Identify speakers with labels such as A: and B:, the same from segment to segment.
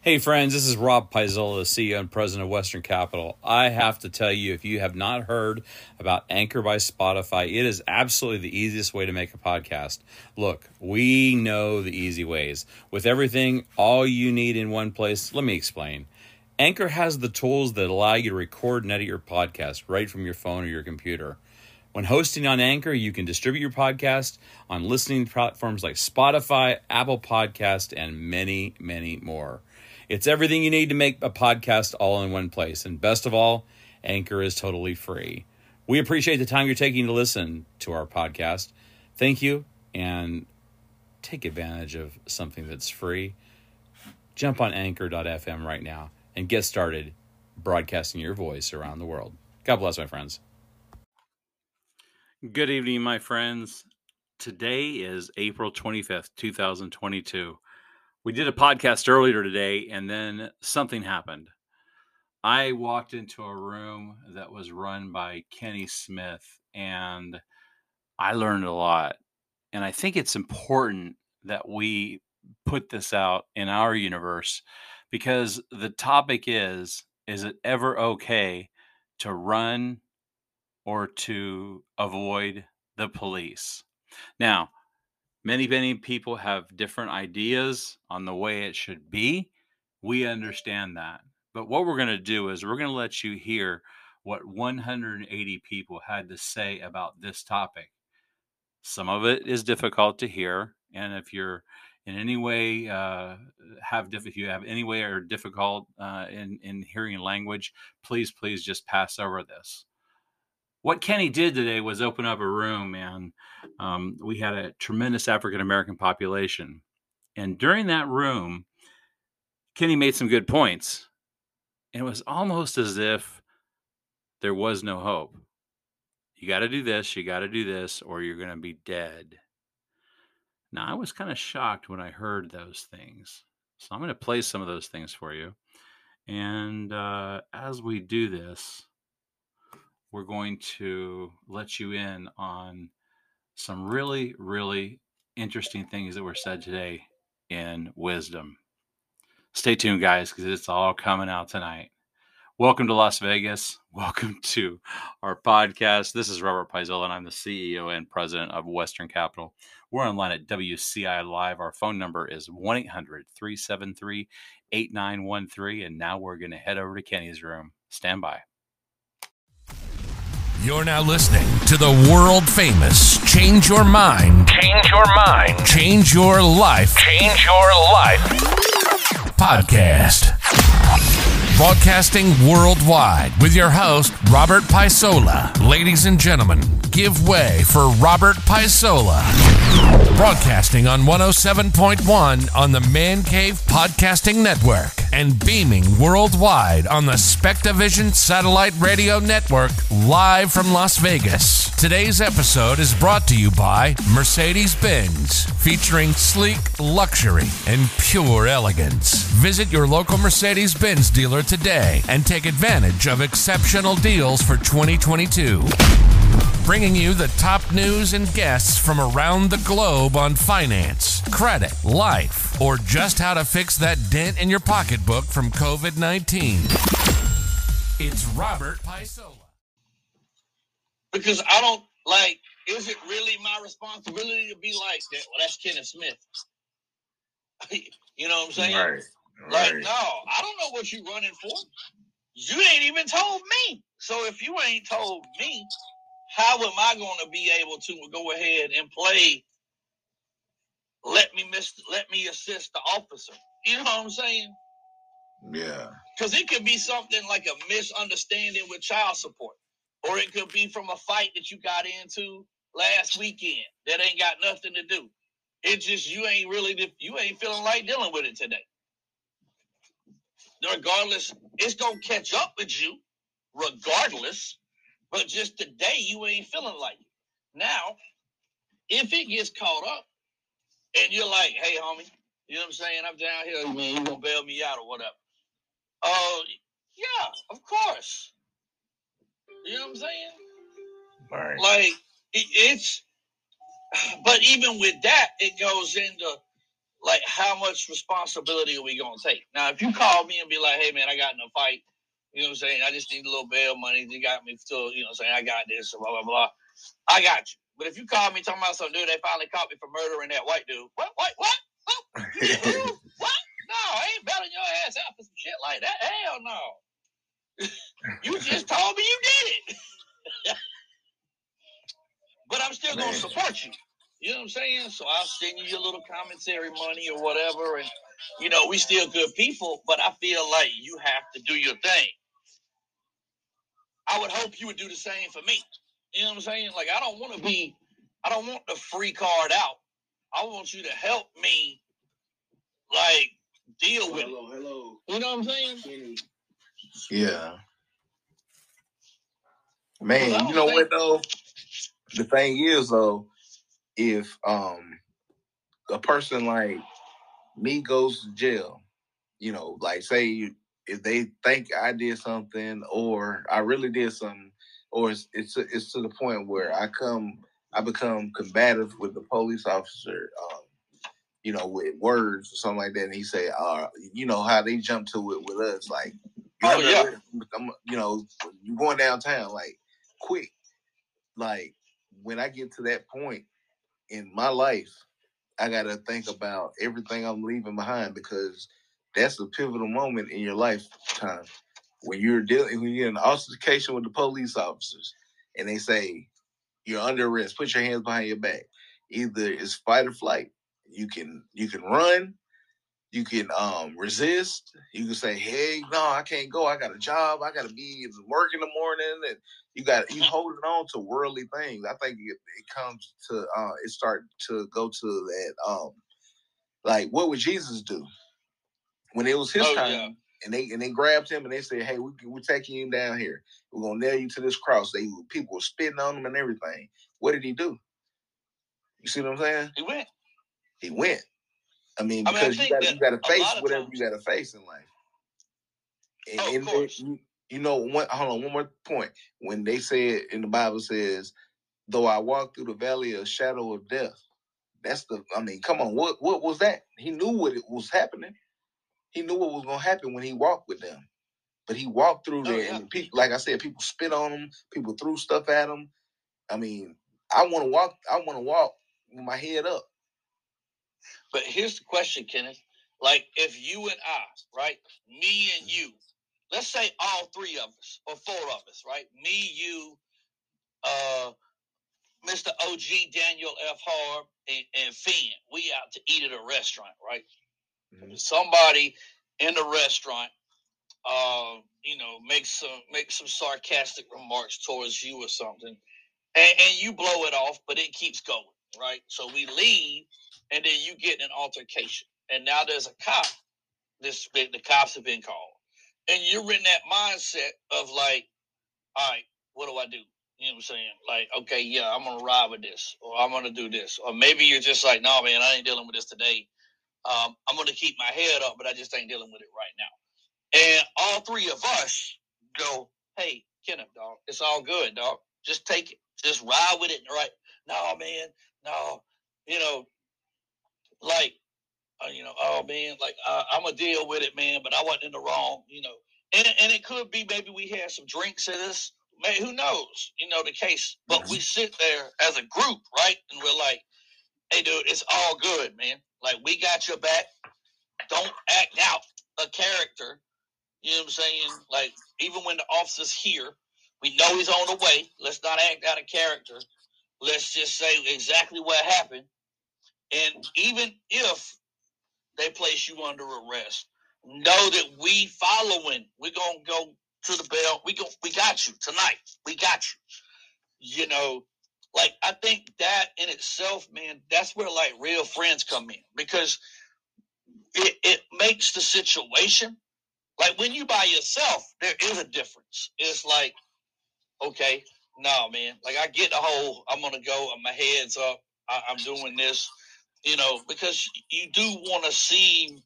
A: Hey friends, this is Rob Paisola, CEO and President of Western Capital. I have to tell you, if you have not heard about Anchor by Spotify, it is absolutely the easiest way to make a podcast. Look, we know the easy ways. With everything, all you need in one place, let me explain. Anchor has the tools that allow you to record and edit your podcast right from your phone or your computer. When hosting on Anchor, you can distribute your podcast on listening platforms like Spotify, Apple Podcast, and many, many more. It's everything you need to make a podcast all in one place. And best of all, Anchor is totally free. We appreciate the time you're taking to listen to our podcast. Thank you, and take advantage of something that's free. Jump on anchor.fm right now and get started broadcasting your voice around the world. God bless, my friends. Good evening, my friends. Today is April 25th, 2022. We did a podcast earlier today, and then something happened. I walked into a room that was run by Kenny Smith, and I learned a lot. And I think it's important that we put this out in our universe, because the topic is it ever okay to run or to avoid the police? Now, many people have different ideas on the way it should be. We understand that. But what we're going to do is we're going to let you hear what 180 people had to say about this topic. Some of it is difficult to hear. And if you're in any way if you have any way or difficult in hearing language, please just pass over this. What Kenny did today was open up a room, and we had a tremendous African-American population. And during that room, Kenny made some good points. And it was almost as if there was no hope. You got to do this, or you're going to be dead. Now, I was kind of shocked when I heard those things. So I'm going to play some of those things for you. And as we do this, we're going to let you in on some really, really interesting things that were said today in wisdom. Stay tuned, guys, because it's all coming out tonight. Welcome to Las Vegas. Welcome to our podcast. This is Robert Paisola, and I'm the CEO and President of Western Capital. We're online at WCI Live. Our phone number is 1-800-373-8913. And now we're going to head over to Kenny's room. Stand by.
B: You're now listening to the world famous Change Your Mind, Change Your Mind, Change Your Life, Change Your Life podcast. Broadcasting worldwide with your host, Robert Paisola. Ladies and gentlemen, give way for Robert Paisola. Broadcasting on 107.1 on the Man Cave Podcasting Network and beaming worldwide on the Spectavision Satellite Radio Network live from Las Vegas. Today's episode is brought to you by Mercedes-Benz, featuring sleek luxury and pure elegance. Visit your local Mercedes-Benz dealer today and take advantage of exceptional deals for 2022. Bringing you the top news and guests from around the globe on finance, credit, life, or just how to fix that dent in your pocketbook from COVID-19. It's Robert Paisola.
C: Because I don't, is it really my responsibility to be like that? Well, that's Kenneth Smith. You know what I'm saying?
D: Right.
C: No, I don't know what you're running for. You ain't even told me. So if you ain't told me, how am I going to be able to go ahead and play? Let me assist the officer. You know what I'm saying?
D: Yeah.
C: Because it could be something like a misunderstanding with child support, or it could be from a fight that you got into last weekend that ain't got nothing to do. It's just you ain't feeling like dealing with it today. Regardless, it's gonna catch up with you, regardless. But just today, you ain't feeling like it. Now, if it gets caught up, and you're like, "Hey, homie, you know what I'm saying? I'm down here, man. You gonna bail me out or whatever?" Yeah, of course. You know what I'm saying?
D: Right.
C: But even with that, it goes into like, how much responsibility are we going to take? Now, if you call me and be like, hey, man, I got in a fight, you know what I'm saying? I just need a little bail money. You got me still, you know what I'm saying? I got this, blah, blah, blah. I got you. But if you call me talking about some dude, they finally caught me for murdering that white dude. What? You did who? What? No, I ain't bailing your ass out for some shit like that. Hell no. You just told me you did it. But I'm still going to support you. You know what I'm saying? So I'll send you your little commentary money or whatever. And, you know, we still good people, but I feel like you have to do your thing. I would hope you would do the same for me. You know what I'm saying? Like, I don't want the free card out. I want you to help me, like, deal with it. Hello. You know what I'm saying?
D: Yeah. Man, you know what, though? The thing is, though, if a person like me goes to jail, you know, like, say if they think I did something or I really did something, or it's to the point where I become combative with the police officer, you know, with words or something like that, and he say, you know how they jump to it with us, like, you know, you going downtown, like, quick. Like, when I get to that point in my life, I got to think about everything I'm leaving behind, because that's a pivotal moment in your lifetime. When you're in an altercation with the police officers and they say, you're under arrest, put your hands behind your back. Either it's fight or flight. You can run, you can resist, you can say, hey, no, I can't go, I got a job, I got to be at work in the morning, and you holding on to worldly things. I think it comes to it start to go to that like, what would Jesus do when it was his time? Yeah. And they grabbed him and they said, hey, we're taking you down here, we're gonna nail you to this cross. People were spitting on him and everything. What did he do? You see what I'm saying? He went. I mean, because you got to face whatever you got to face in life. And,
C: of course.
D: You know, one more point. When they said in the Bible says, though I walk through the valley of shadow of death, come on, what was that? He knew what it was happening. He knew what was going to happen when he walked with them. But he walked through there, yeah. And people, like I said, people spit on him. People threw stuff at him. I mean, I want to walk with my head up.
C: But here's the question, Kenneth. Like, if you and I, right, me and you, let's say all three of us or four of us, right? Me, you, Mr. OG, Daniel F. Harb, and Finn. We out to eat at a restaurant, right? Mm-hmm. Somebody in the restaurant, you know, make some sarcastic remarks towards you or something, and you blow it off, but it keeps going, right? So we leave, and then you get in an altercation, and now there's a cop. The cops have been called, and you're in that mindset of like, all right, what do I do? You know what I'm saying? Like, okay, yeah, I'm going to ride with this, or I'm going to do this. Or maybe you're just like, no, man, I ain't dealing with this today. I'm going to keep my head up, but I just ain't dealing with it right now. And all three of us go, hey, Kenneth, dog, it's all good, dog. Just take it. Just ride with it, right? No, man, no. You know, like, you know, oh, man, like, I'm going to deal with it, man, but I wasn't in the wrong, you know. And it could be maybe we had some drinks in us. Maybe, who knows, you know, the case. But we sit there as a group, right? And we're like, hey, dude, it's all good, man. Like, we got your back. Don't act out a character. You know what I'm saying? Like, even when the officer's here, we know he's on the way. Let's not act out a character. Let's just say exactly what happened. And even if they place you under arrest, know that we following. We're going to go to the bell. We got you tonight. We got you. You know, like, I think that in itself, man, that's where, like, real friends come in, because it makes the situation, like, when you by yourself, there is a difference. It's like, okay, no, man, like, I get the whole, I'm going to go, my head's up, I'm doing this, you know, because you do want to seem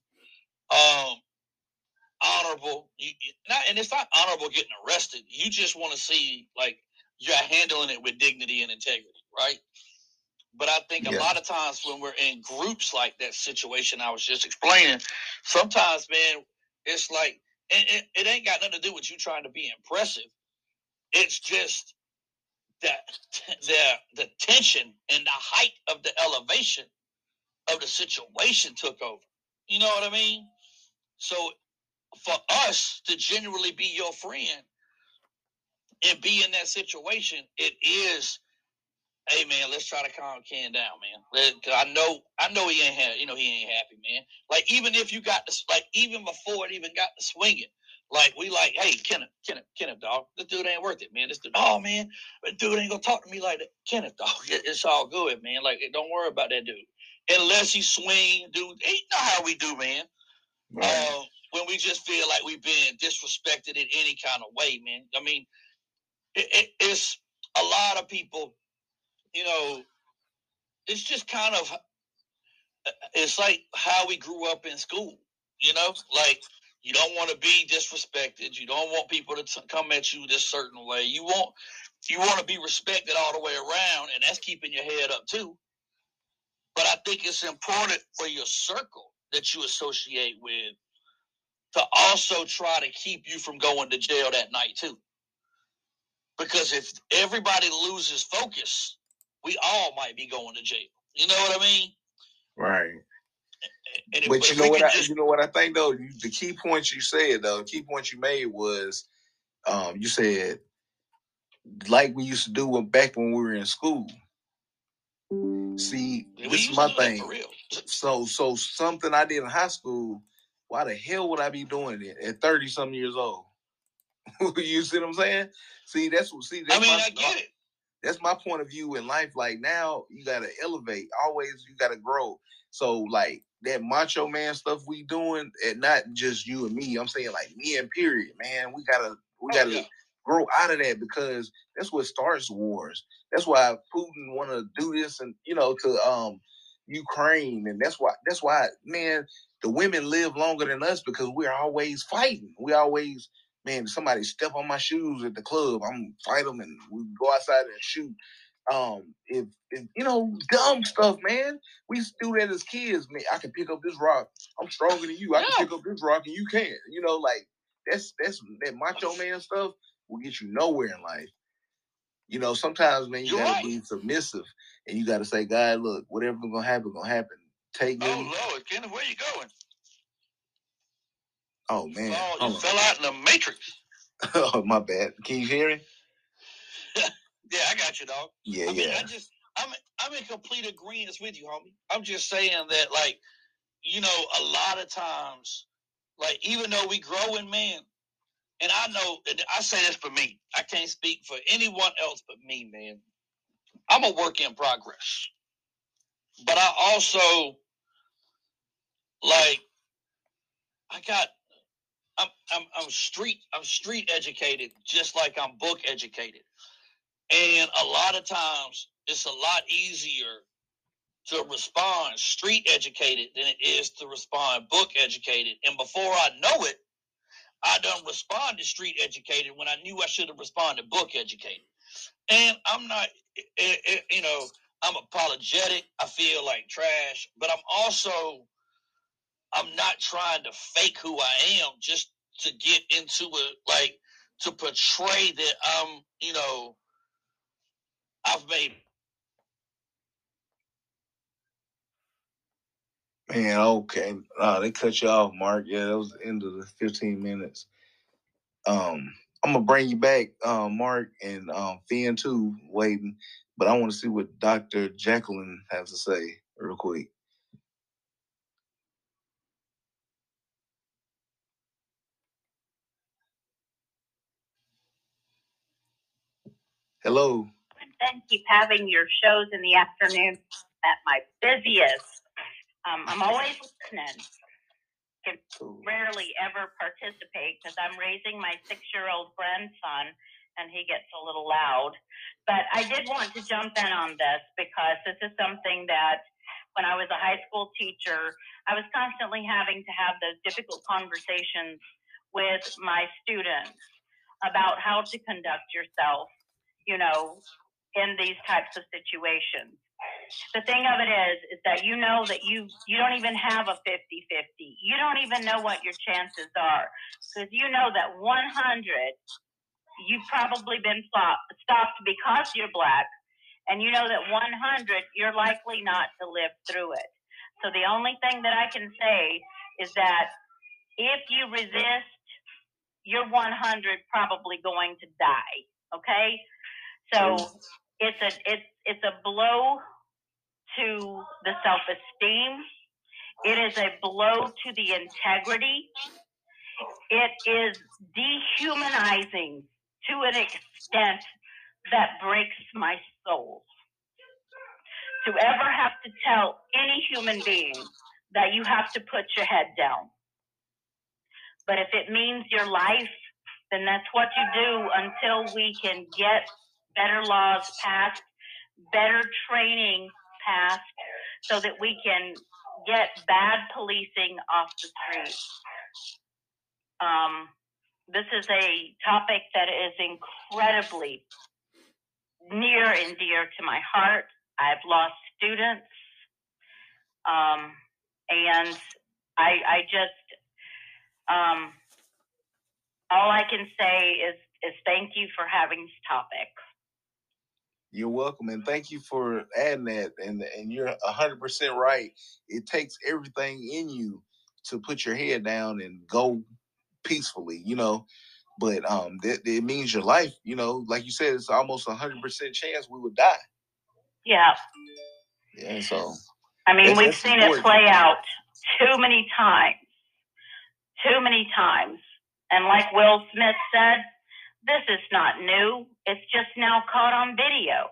C: honorable. And it's not honorable getting arrested. You just want to see, like, you're handling it with dignity and integrity, right? But I think a lot of times when we're in groups like that situation I was just explaining, sometimes, man, it's like, it ain't got nothing to do with you trying to be impressive. It's just that the tension and the height of the elevation of the situation took over. You know what I mean? So for us to genuinely be your friend and be in that situation, it is, hey man, let's try to calm Ken down, man. I know he ain't happy. He ain't happy, man. Like, even if you got this, like, even before it even got to swinging, like, we like, hey, Kenneth, dog, this dude ain't worth it, man. This dude, oh man, that dude ain't gonna talk to me like that. Kenneth, dog, it's all good, man. Like, don't worry about that dude. Unless he swing, dude, ain't know how we do, man. Right. When we just feel like we've been disrespected in any kind of way, man. I mean, it's a lot of people, it's just kind of, it's like how we grew up in school, like, you don't want to be disrespected. You don't want people to come at you this certain way. You want to be respected all the way around, and that's keeping your head up too. But I think it's important for your circle that you associate with to also try to keep you from going to jail that night too. Because if everybody loses focus, we all might be going to jail. You know what I mean?
D: Right. But you know what I think though, the key point you said though, the key point you made was, you said, like we used to do back when we were in school. See, this is my thing. For real. So something I did in high school, why the hell would I be doing it at 30-something years old? You see what I'm saying? That's
C: I get it.
D: That's my point of view in life. Like, now you gotta elevate. Always you gotta grow. So like that macho man stuff we doing, and not just you and me. I'm saying like me and period, man. We gotta grow out of that, because that's what starts wars. That's why Putin want to do this, and to Ukraine, and that's why man, the women live longer than us, because we're always fighting. We always, man, somebody step on my shoes at the club, I'm fight them, and we go outside and shoot. If dumb stuff, man. We used to do that as kids, man. I can pick up this rock. I'm stronger than you. I can pick up this rock and you can't. Like that's that macho man stuff will get you nowhere in life. Sometimes, man, you gotta be submissive, and you gotta say, God, look, whatever's gonna happen, Take me.
C: Oh Lord, Kenneth, where you going?
D: Oh man,
C: you fell out in the matrix.
D: Oh, my bad. Can you hear me?
C: Yeah, I got you, dog.
D: Yeah,
C: I mean, I'm in complete agreement with you, homie. I'm just saying that, like, a lot of times, like, even though we grow in man, and I know, I say this for me, I can't speak for anyone else but me, man. I'm a work in progress, but I also, like, I'm street educated, just like I'm book educated. And a lot of times it's a lot easier to respond street educated than it is to respond book educated. And before I know it, I done responded street educated when I knew I should have responded book educated. And I'm not, I'm apologetic. I feel like trash, but I'm not trying to fake who I am just to get into it, like, to portray that I've made.
D: Man, okay. They cut you off, Mark. Yeah, that was the end of the 15 minutes. I'm gonna bring you back, Mark, and Finn too, waiting. But I want to see what Dr. Jacqueline has to say real quick. Hello.
E: And keep having your shows in the afternoon at my busiest. I'm always listening. Can rarely ever participate because I'm raising my 6-year-old grandson and he gets a little loud. But I did want to jump in on this because this is something that when I was a high school teacher, I was constantly having to have those difficult conversations with my students about how to conduct yourself, in these types of situations. the thing of it is that you know that you don't even have a 50-50. You don't even know what your chances are, because you know that 100, you've probably been stopped because you're black, and you know that 100, you're likely not to live through it. So the only thing that I can say is that if you resist, you're 100 probably going to die. Okay, so it's a blow to the self-esteem. It is a blow to the integrity. It is dehumanizing to an extent that breaks my soul. To ever have to tell any human being that you have to put your head down. But if it means your life, then that's what you do until we can get better laws passed, better training passed, so that we can get bad policing off the street. This is a topic that is incredibly near and dear to my heart. I've lost students, and I just, all I can say is thank you for having this topic.
D: You're welcome, and thank you for adding that. And you're 100% right. It takes everything in you to put your head down and go peacefully, But it means your life, like you said, it's almost 100% chance we would die.
E: Yeah.
D: Yeah. So
E: I mean, we've seen it play out too many times. And like Will Smith said, this is not new. It's just now caught on video,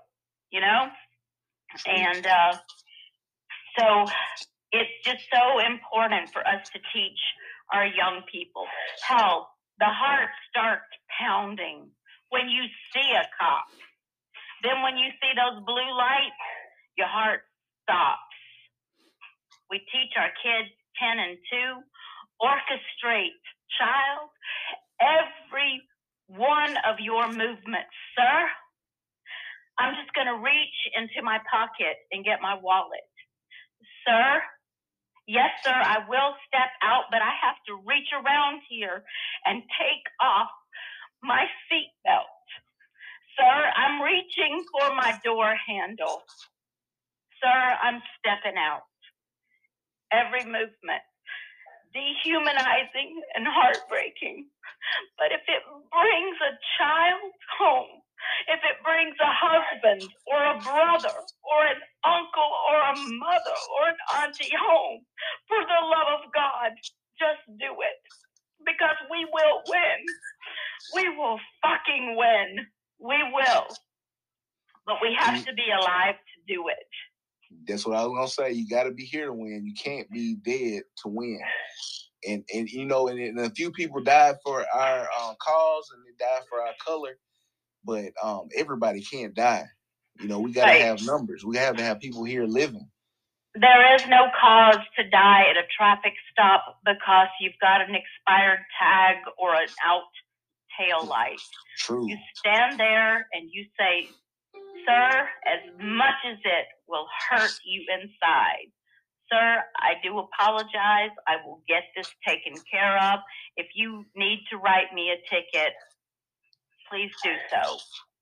E: And so it's just so important for us to teach our young people. Hell, the heart starts pounding when you see a cop. Then when you see those blue lights, your heart stops. We teach our kids 10 and 2, orchestrate, child, every one of your movements. Sir, I'm just going to reach into my pocket and get my wallet. Sir, yes, sir, I will step out, but I have to reach around here and take off my seatbelt. Sir, I'm reaching for my door handle. Sir, I'm stepping out. Every movement, dehumanizing and heartbreaking. But if it brings a child home, if it brings a husband or a brother or an uncle or a mother or an auntie home, for the love of God, just do it. Because we will win. We will fucking win. We will. But we have to be alive to do it.
D: That's what I was going to say. You got to be here to win. You can't be dead to win. And and a few people died for our cause and they died for our color, but everybody can't die. We got to have numbers. We have to have people here living.
E: There is no cause to die at a traffic stop because you've got an expired tag or an out tail light.
D: True.
E: You stand there and you say, sir, as much as it will hurt you inside, sir, I do apologize. I will get this taken care of. If you need to write me a ticket, please do so.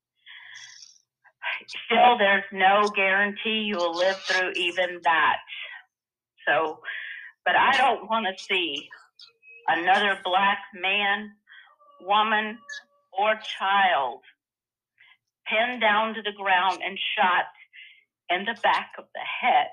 E: Still, there's no guarantee you will live through even that. So, but I don't want to see another black man, woman, or child pinned down to the ground and shot in the back of the head.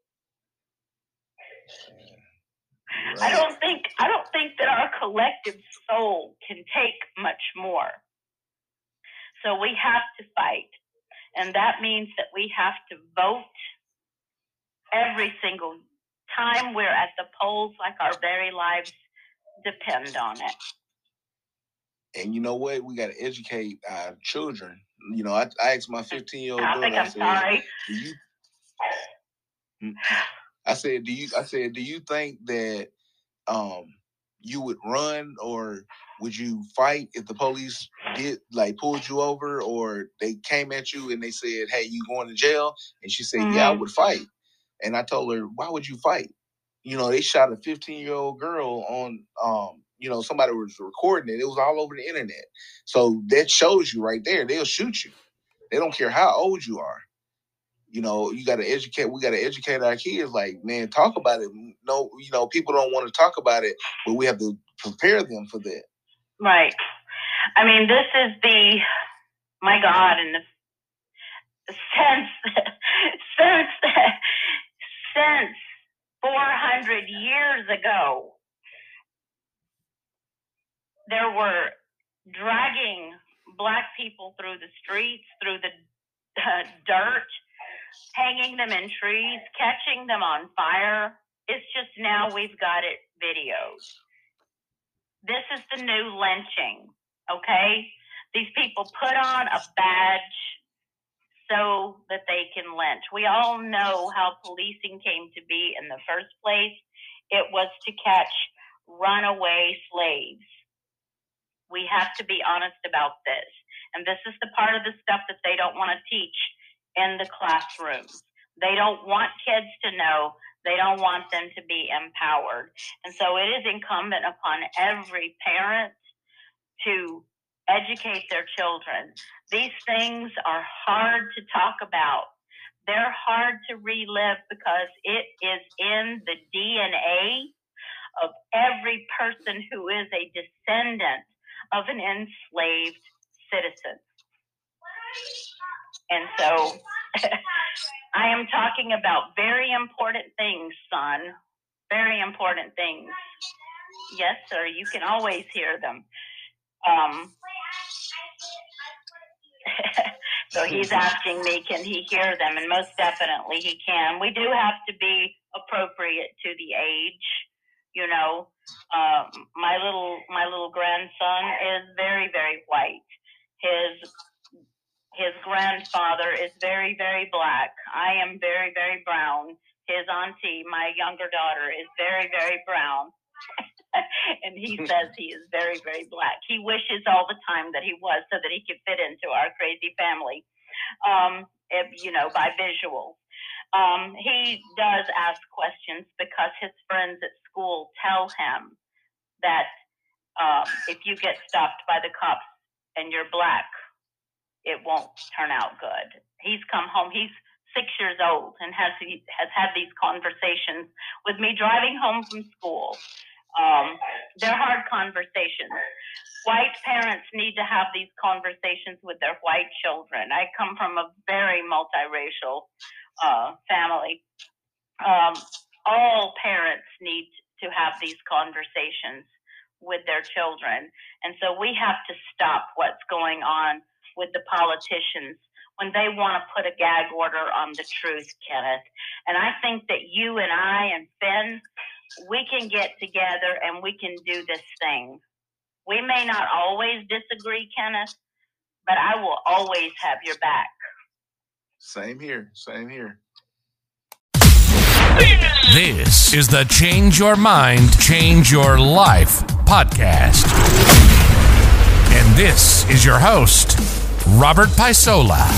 E: Right. I don't think that our collective soul can take much more. So we have to fight. And that means that we have to vote every single time we're at the polls, like our very lives depend on it.
D: And you know what? We got to educate our children. I asked my 15-year-old daughter. I said, do you think that you would run or would you fight if the police pulled you over, or they came at you and they said, "Hey, you going to jail?" And she said, "Yeah, I would fight." And I told her, "Why would you fight?" They shot a 15-year-old girl on, somebody was recording it. It was all over the internet. So that shows you right there. They'll shoot you. They don't care how old you are. You got to educate. We got to educate our kids. Like, man, talk about it. No, people don't want to talk about it, but we have to prepare them for that.
E: Right. I mean, this is my God, and since 400 years ago, there were dragging Black people through the streets, through the dirt, hanging them in trees, catching them on fire. It's just now we've got it videoed. This is the new lynching, okay? These people put on a badge so that they can lynch. We all know how policing came to be in the first place. It was to catch runaway slaves. We have to be honest about this. And this is the part of the stuff that they don't want to teach in the classrooms. They don't want kids to know. They don't want them to be empowered. And so it is incumbent upon every parent to educate their children. These things are hard to talk about. They're hard to relive because it is in the DNA of every person who is a descendant of an enslaved citizen. And so I am talking about very important things, son. Very important things. Yes, sir, you can always hear them. So he's asking me, can he hear them? And most definitely he can. We do have to be appropriate to the age. My little grandson is very, very white. His grandfather is very, very Black. I am very, very brown. His auntie, my younger daughter, is very, very brown. And he says he is very, very Black. He wishes all the time that he was, so that he could fit into our crazy family, by visual. He does ask questions because his friends at school tell him that if you get stopped by the cops and you're Black, it won't turn out good. He's come home. He's 6 years old and has had these conversations with me driving home from school. They're hard conversations. White parents need to have these conversations with their white children. I come from a very multiracial family. All parents need to have these conversations with their children. And so we have to stop what's going on with the politicians when they want to put a gag order on the truth, Kenneth. And I think that you and I and Finn, we can get together and we can do this thing. We may not always disagree, Kenneth, but I will always have your back.
D: Same here. Same here.
B: This is the Change Your Mind, Change Your Life podcast. And this is your host, Robert Paisola.
C: How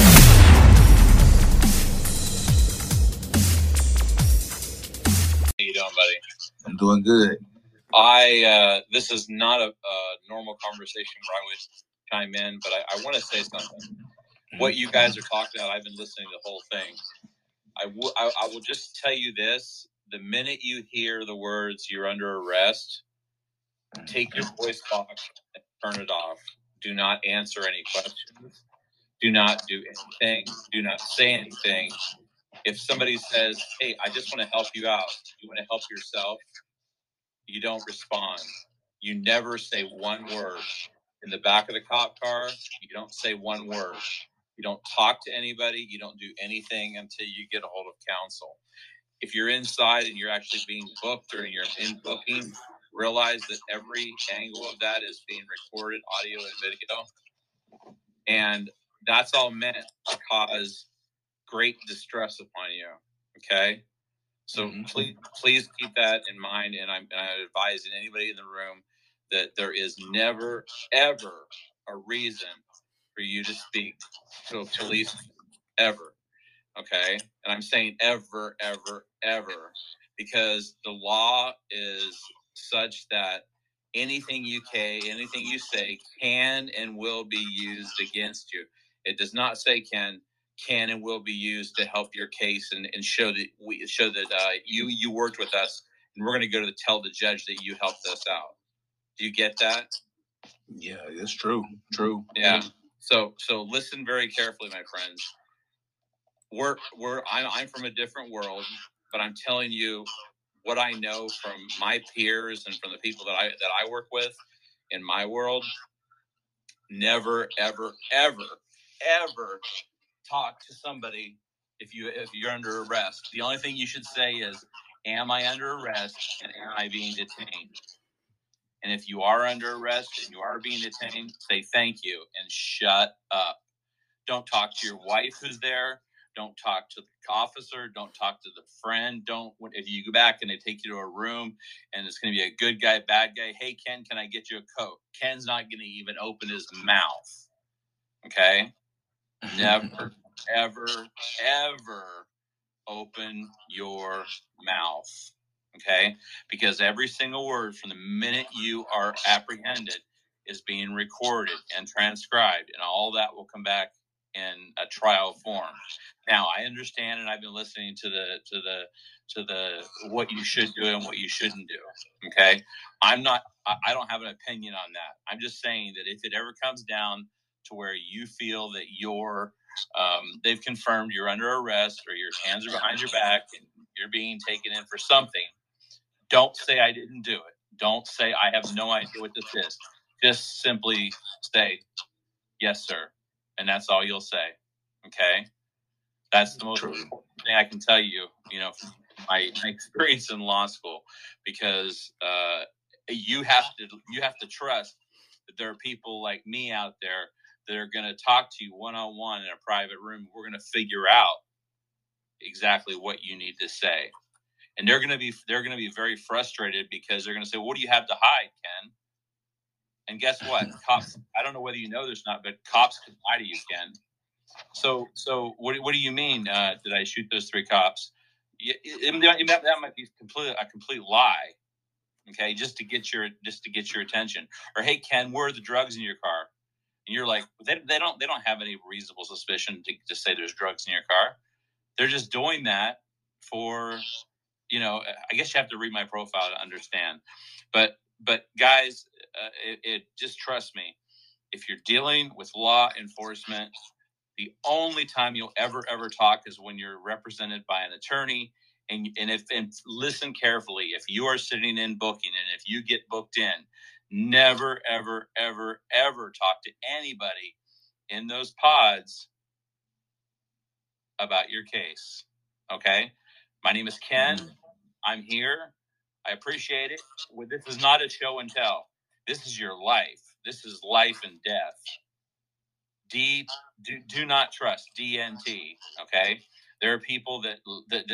C: you doing, buddy?
D: I'm doing good.
C: This is not a normal conversation where I would chime in, but I want to say something. What you guys are talking about, I've been listening to the whole thing. I will just tell you this. The minute you hear the words, "You're under arrest," take your voice box and turn it off. Do not answer any questions. Do not do anything. Do not say anything. If somebody says, "Hey, I just want to help you out. You want to help yourself," you don't respond. You never say one word. In the back of the cop car, you don't say one word. You don't talk to anybody. You don't do anything until you get a hold of counsel. If you're inside and you're actually being booked or you're in booking, realize that every angle of that is being recorded, audio and video. And that's all meant to cause great distress upon you. Okay? So please keep that in mind. And I advise anybody in the room that there is never, ever
F: a reason for you to speak to a police ever. Okay? And I'm saying ever, ever, ever, because the law is such that anything you say can and will be used against you. It does not say can and will be used to help your case and show that you worked with us, and we're going to go to tell the judge that you helped us out. Do you get that?
D: Yeah, it's true. True.
F: Yeah. So listen very carefully, my friends. I'm from a different world, but I'm telling you what I know from my peers and from the people that I work with in my world. Never, ever, ever, ever talk to somebody if you're under arrest. The only thing you should say is, "Am I under arrest and am I being detained?" And if you are under arrest and you are being detained, say thank you and shut up. Don't talk to your wife who's there. Don't talk to the officer. Don't talk to the friend. If you go back and they take you to a room and it's going to be a good guy, bad guy. Hey, Ken, can I get you a Coke? Ken's not going to even open his mouth. Okay? Never, ever, ever open your mouth. Okay? Because every single word from the minute you are apprehended is being recorded and transcribed, and all that will come back in a trial form. Now, I understand, and I've been listening to the what you should do and what you shouldn't do. Okay, I don't have an opinion on that. I'm just saying that if it ever comes down to where you feel that they've confirmed you're under arrest or your hands are behind your back and you're being taken in for something, don't say I didn't do it. Don't say I have no idea what this is. Just simply say, yes, sir. And that's all you'll say. Okay? That's the most important thing I can tell you, from my experience in law school, because you have to trust that there are people like me out there that are going to talk to you one-on-one in a private room. We're going to figure out exactly what you need to say. And they're going to be very frustrated because they're going to say, "What do you have to hide, Ken?" And guess what? Cops, I don't know whether you know this or not, but cops can lie to you, Ken. So what do you mean? Did I shoot those 3 cops? That might be a complete lie. Okay, just to get your attention. Or, hey, Ken, where are the drugs in your car? And you're like, they don't have any reasonable suspicion to say there's drugs in your car. They're just doing that for, I guess you have to read my profile to understand. But guys, it just trust me. If you're dealing with law enforcement, the only time you'll ever talk is when you're represented by an attorney. And listen carefully. If you are sitting in booking and if you get booked in, never, ever, ever, ever talk to anybody in those pods about your case. Okay? My name is Ken. I'm here. I appreciate it. This is not a show and tell. This is your life. This is life and death. Do not trust DNT. Okay? There are people that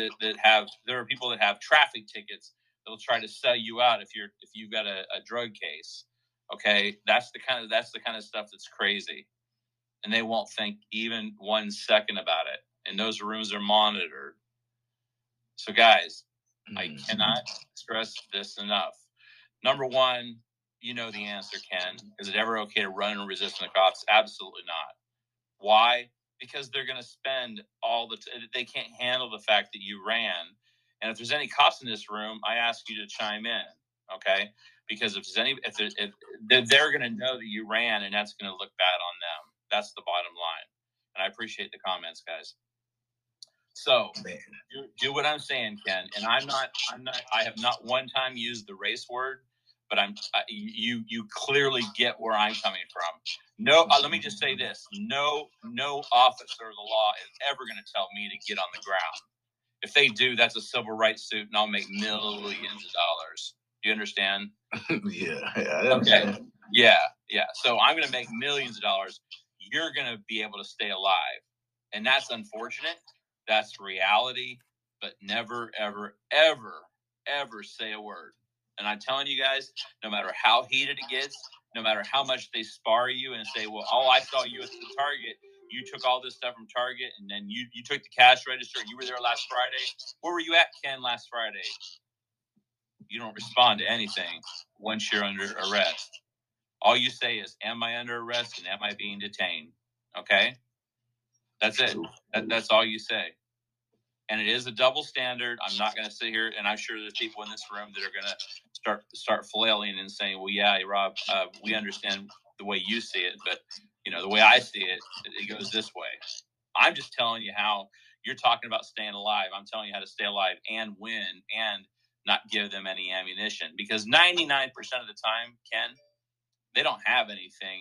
F: have traffic tickets that'll try to sell you out if you've got a drug case. Okay? That's the kind of stuff that's crazy. And they won't think even 1 second about it. And those rooms are monitored. So guys, I cannot stress this enough. Number one, you know the answer, Ken. Is it ever okay to run and resist the cops? Absolutely not. Why? Because they're going to spend they can't handle the fact that you ran. And if there's any cops in this room, I ask you to chime in, okay? Because if they're going to know that you ran, and that's going to look bad on them. That's the bottom line. And I appreciate the comments, guys. So do what I'm saying, Ken. And I have not one time used the race word, but you clearly get where I'm coming from. No, let me just say this. No officer of the law is ever going to tell me to get on the ground. If they do, that's a civil rights suit, and I'll make millions of dollars. Do you understand?
D: Yeah.
F: Okay. Yeah. So I'm going to make millions of dollars. You're going to be able to stay alive. And that's unfortunate. That's reality. But never, ever, ever, ever say a word. And I'm telling you guys, no matter how heated it gets, no matter how much they spar you and say, well, oh, I saw you at the Target. You took all this stuff from Target, and then you took the cash register, and you were there last Friday. Where were you at, Ken, last Friday? You don't respond to anything once you're under arrest. All you say is, am I under arrest and am I being detained? Okay? That's it. That's all you say. And it is a double standard. I'm not going to sit here, and I'm sure there's people in this room that are going to start flailing and saying, well, yeah, Rob, we understand the way you see it, but, the way I see it, it goes this way. I'm just telling you how you're talking about staying alive. I'm telling you how to stay alive and win and not give them any ammunition. Because 99% of the time, Ken, they don't have anything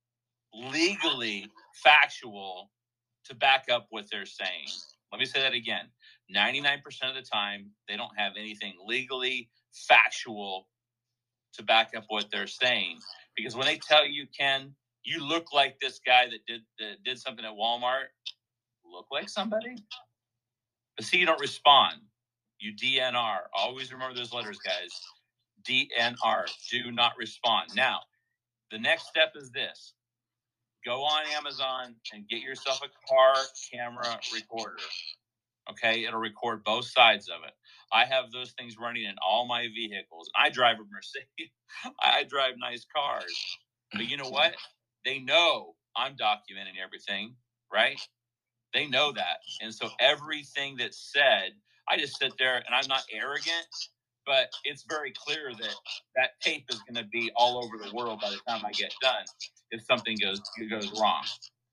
F: legally factual to back up what they're saying. Let me say that again. 99% of the time, they don't have anything legally factual to back up what they're saying. Because when they tell you, Ken, you look like this guy that did something at Walmart, look like somebody? But see, you don't respond. You DNR. Always remember those letters, guys. DNR. Do not respond. Now, the next step is this. Go on Amazon and get yourself a car camera recorder. Okay? It'll record both sides of it. I have those things running in all my vehicles. I drive a Mercedes. I drive nice cars. But you know what? They know I'm documenting everything, right? They know that. And so everything that's said, I just sit there and I'm not arrogant, but it's very clear that tape is going to be all over the world by the time I get done if something goes wrong.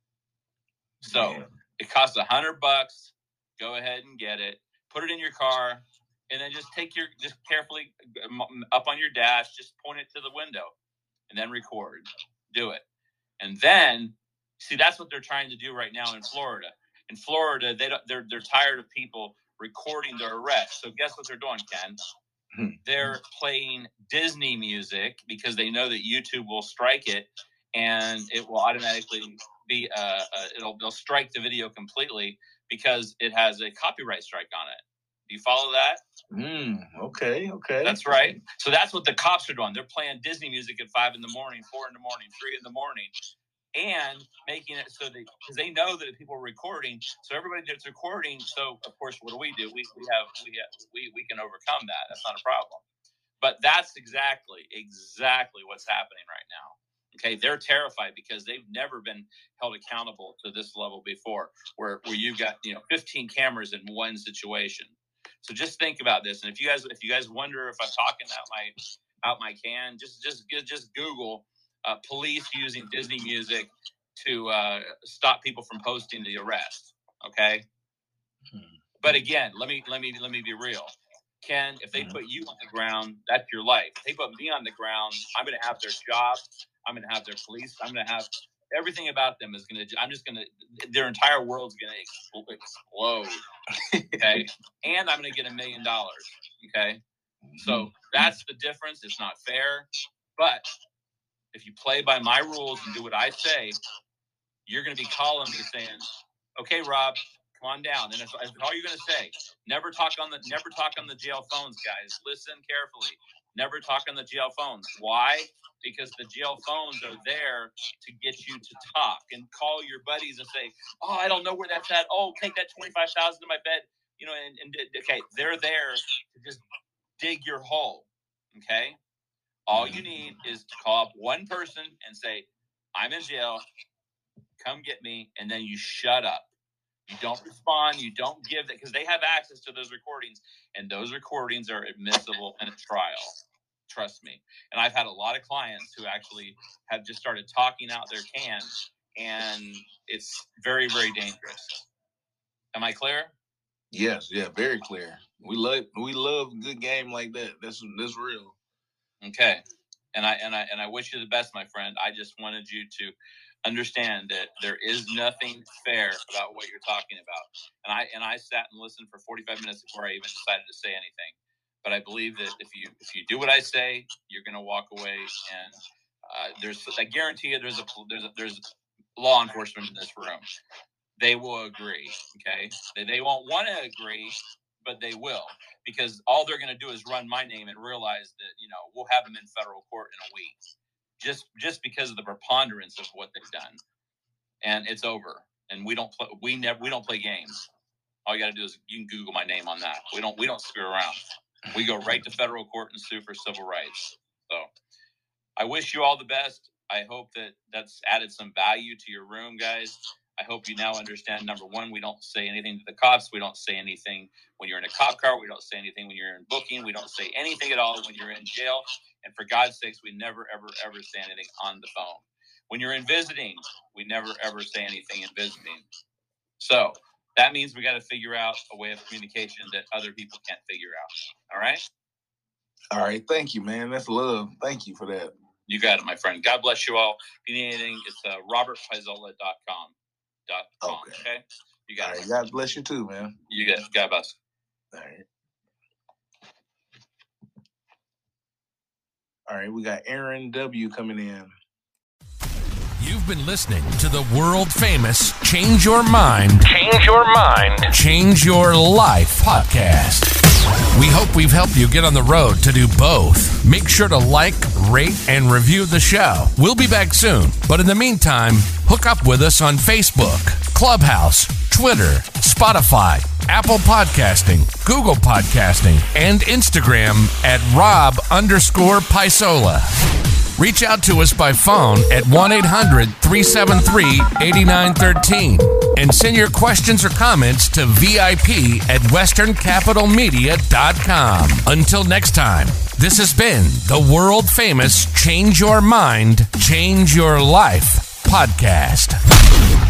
F: So it costs $100. Go ahead and get it. Put it in your car, and then just carefully up on your dash, just point it to the window, and then record. Do it. And then, see, that's what they're trying to do right now in Florida. In Florida, they're tired of people recording their arrest. So guess what they're doing, Ken? They're playing Disney music because they know that YouTube will strike it, and it will automatically be they'll strike the video completely because it has a copyright strike on it. Do you follow that?
D: Okay.
F: That's right. So that's what the cops are doing. They're playing Disney music at 5 in the morning, 4 in the morning, 3 in the morning, and making it so because they know that people are recording. So everybody that's recording. So of course, what do? We can overcome that. That's not a problem. But that's exactly what's happening right now. Okay, they're terrified because they've never been held accountable to this level before, where you've got 15 cameras in one situation. So just think about this, and if you guys wonder if I'm talking out my can, just Google police using Disney music to stop people from posting the arrest. Okay, but again, let me be real. Ken, if they put you on the ground, that's your life. If they put me on the ground, I'm going to have their job. I'm going to have their police. I'm going to have everything about them their entire world's going to explode. Okay. And I'm going to get $1 million. Okay. So that's the difference. It's not fair. But if you play by my rules and do what I say, you're going to be calling me saying, okay, Rob, come on down. And that's all you're going to say. Never talk on the jail phones, guys. Listen carefully. Never talk on the jail phones. Why? Because the jail phones are there to get you to talk and call your buddies and say, oh, I don't know where that's at. Oh, take that $25,000 to my bed. Okay, they're there to just dig your hole. Okay? All you need is to call up one person and say, I'm in jail. Come get me. And then you shut up. You don't respond. You don't give that because they have access to those recordings, and those recordings are admissible in a trial. Trust me. And I've had a lot of clients who actually have just started talking out their can, and it's very, very dangerous. Am I clear?
D: Yes, yeah, very clear. We love a good game like that. That's real.
F: Okay. And I wish you the best, my friend. I just wanted you to understand that there is nothing fair about what you're talking about. And I sat and listened for 45 minutes before I even decided to say anything. But I believe that if you do what I say, you're going to walk away. And I guarantee you, there's law enforcement in this room. They will agree. Okay, they won't want to agree, but they will, because all they're going to do is run my name and realize that we'll have them in federal court in a week. just because of the preponderance of what they've done. And it's over. And we don't play games. All you got to do is you can Google my name on that. We don't screw around. We go right to federal court and sue for civil rights. So I wish you all the best. I hope that's added some value to your room, guys. I hope you now understand, number one, we don't say anything to the cops. We don't say anything when you're in a cop car. We don't say anything when you're in booking. We don't say anything at all when you're in jail. And for God's sakes, we never, ever, ever say anything on the phone. When you're in visiting, we never, ever say anything in visiting. So that means we got to figure out a way of communication that other people can't figure out. All right?
D: All right. Thank you, man. That's love. Thank you for that.
F: You got it, my friend. God bless you all. If you need anything, it's robertpaisola.com. Okay. You got it.
D: God bless you too, man.
F: You got it. God bless.
D: All right. We got Aaron W. coming in.
B: You've been listening to the world famous Change Your Mind, Change Your Life podcast. We hope we've helped you get on the road to do both. Make sure to like, rate, and review the show. We'll be back soon. But in the meantime, hook up with us on Facebook, Clubhouse, Twitter, Spotify, Apple Podcasting, Google Podcasting, and Instagram at Rob_Paisola. Reach out to us by phone at 1-800-373-8913 and send your questions or comments to VIP@westerncapitalmedia.com. Until next time, this has been the world famous Change Your Mind, Change Your Life podcast.